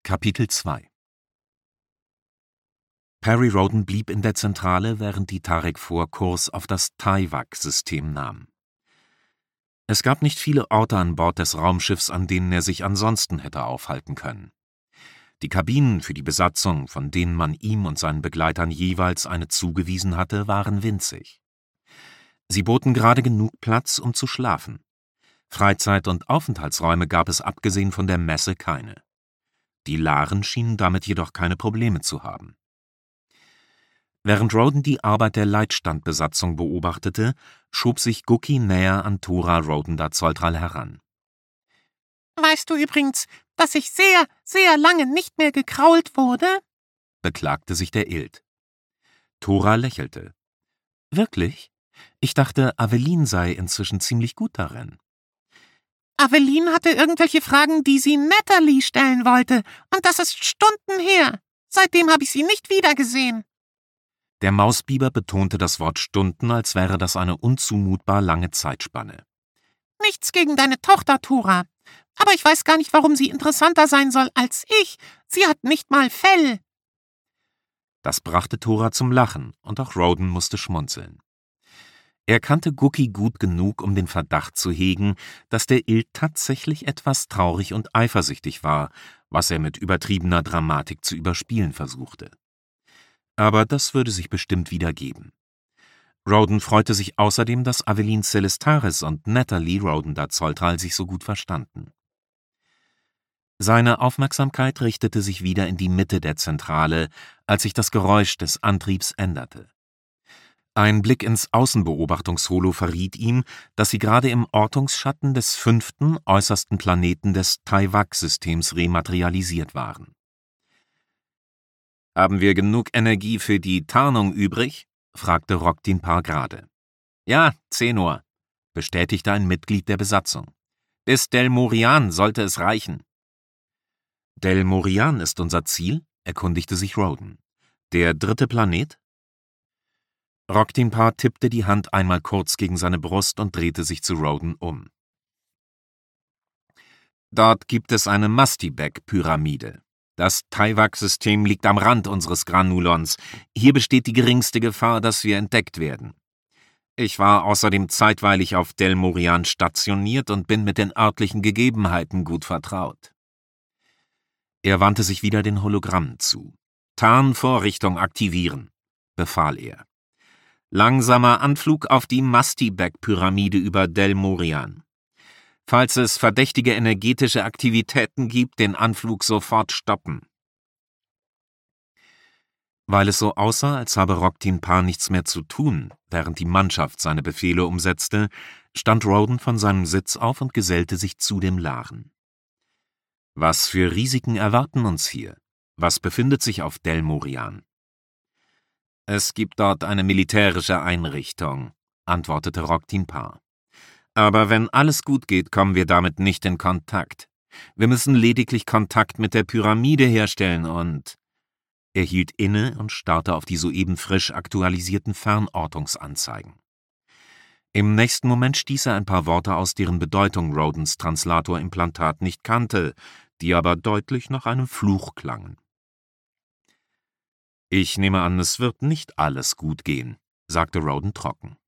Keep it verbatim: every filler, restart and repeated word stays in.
Kapitel zwei. Perry Rhodan blieb in der Zentrale, während die Tarek vor Kurs auf das Taiwak-System nahm. Es gab nicht viele Orte an Bord des Raumschiffs, an denen er sich ansonsten hätte aufhalten können. Die Kabinen für die Besatzung, von denen man ihm und seinen Begleitern jeweils eine zugewiesen hatte, waren winzig. Sie boten gerade genug Platz, um zu schlafen. Freizeit- und Aufenthaltsräume gab es abgesehen von der Messe keine. Die Laren schienen damit jedoch keine Probleme zu haben. Während Rhodan die Arbeit der Leitstandbesatzung beobachtete, schob sich Guki näher an Tora Rhodan-da-Zoltral heran. »Weißt du übrigens, dass ich sehr, sehr lange nicht mehr gekrault wurde?« beklagte sich der Ild. Tora lächelte. »Wirklich? Ich dachte, Aveline sei inzwischen ziemlich gut darin.« »Aveline hatte irgendwelche Fragen, die sie Natalie stellen wollte, und das ist Stunden her. Seitdem habe ich sie nicht wiedergesehen.« Der Mausbiber betonte das Wort Stunden, als wäre das eine unzumutbar lange Zeitspanne. »Nichts gegen deine Tochter, Tora. Aber ich weiß gar nicht, warum sie interessanter sein soll als ich. Sie hat nicht mal Fell.« Das brachte Tora zum Lachen, und auch Rhodan musste schmunzeln. Er kannte Guki gut genug, um den Verdacht zu hegen, dass der Ild tatsächlich etwas traurig und eifersüchtig war, was er mit übertriebener Dramatik zu überspielen versuchte. Aber das würde sich bestimmt wieder geben. Rhodan freute sich außerdem, dass Aveline Celestaris und Natalie Rhodan-da-Zoltral sich so gut verstanden. Seine Aufmerksamkeit richtete sich wieder in die Mitte der Zentrale, als sich das Geräusch des Antriebs änderte. Ein Blick ins Außenbeobachtungsholo verriet ihm, dass sie gerade im Ortungsschatten des fünften, äußersten Planeten des Taiwak-Systems rematerialisiert waren. »Haben wir genug Energie für die Tarnung übrig?« fragte Roktin Par gerade. »Ja, zehn Uhr«, bestätigte ein Mitglied der Besatzung. »Bis Del Morian sollte es reichen.« »Del Morian ist unser Ziel?« erkundigte sich Rhodan. »Der dritte Planet?« Roktin Par tippte die Hand einmal kurz gegen seine Brust und drehte sich zu Rhodan um. »Dort gibt es eine Mastibek-Pyramide. Das Taiwak-System liegt am Rand unseres Granulons. Hier besteht die geringste Gefahr, dass wir entdeckt werden. Ich war außerdem zeitweilig auf Del Morian stationiert und bin mit den örtlichen Gegebenheiten gut vertraut.« Er wandte sich wieder den Hologrammen zu. »Tarnvorrichtung aktivieren«, befahl er. »Langsamer Anflug auf die Mastibek-Pyramide über Del Morian. Falls es verdächtige energetische Aktivitäten gibt, den Anflug sofort stoppen.« Weil es so aussah, als habe Roktin Par nichts mehr zu tun, während die Mannschaft seine Befehle umsetzte, stand Rhodan von seinem Sitz auf und gesellte sich zu dem Laren. »Was für Risiken erwarten uns hier? Was befindet sich auf Del Morian?« »Es gibt dort eine militärische Einrichtung«, antwortete Roktin Par. »Aber wenn alles gut geht, kommen wir damit nicht in Kontakt. Wir müssen lediglich Kontakt mit der Pyramide herstellen und...« Er hielt inne und starrte auf die soeben frisch aktualisierten Fernortungsanzeigen. Im nächsten Moment stieß er ein paar Worte aus, deren Bedeutung Rhodans Translatorimplantat nicht kannte, die aber deutlich nach einem Fluch klangen. »Ich nehme an, es wird nicht alles gut gehen«, sagte Rhodan trocken.